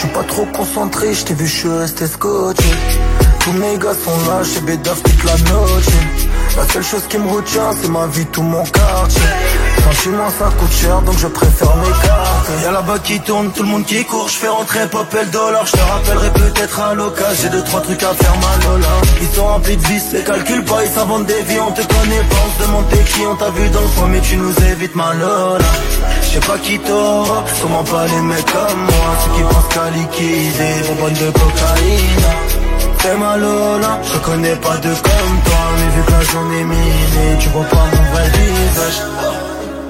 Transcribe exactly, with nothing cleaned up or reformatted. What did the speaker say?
suis pas trop concentré, j't'ai vu, j'suis resté scotché. Tous mes gars sont là, chez Bédaf toute la noche. La seule chose qui me retient, c'est ma vie, tout mon quartier. Franchement ça coûte cher, donc je préfère mes cartes. Y'a là-bas qui tourne, tout le monde qui court. J'fais rentrer pop et le dollar. J'te rappellerai peut-être à l'occasion. J'ai deux trois trucs à faire mal là. Ils sont remplis de vices, les calculs pas, ils s'inventent des vies. On te connaît pas, on se demande t'es qui. On t'a vu dans le coin mais tu nous évites ma lola. J'sais pas qui t'aura, comment pas les mecs comme moi. Ceux qui pensent qu'à liquider, bonbonne de cocaïne. C'est ma Lola, je connais pas de comme toi. Mais vu que la journée est minée, tu vois pas mon vrai visage.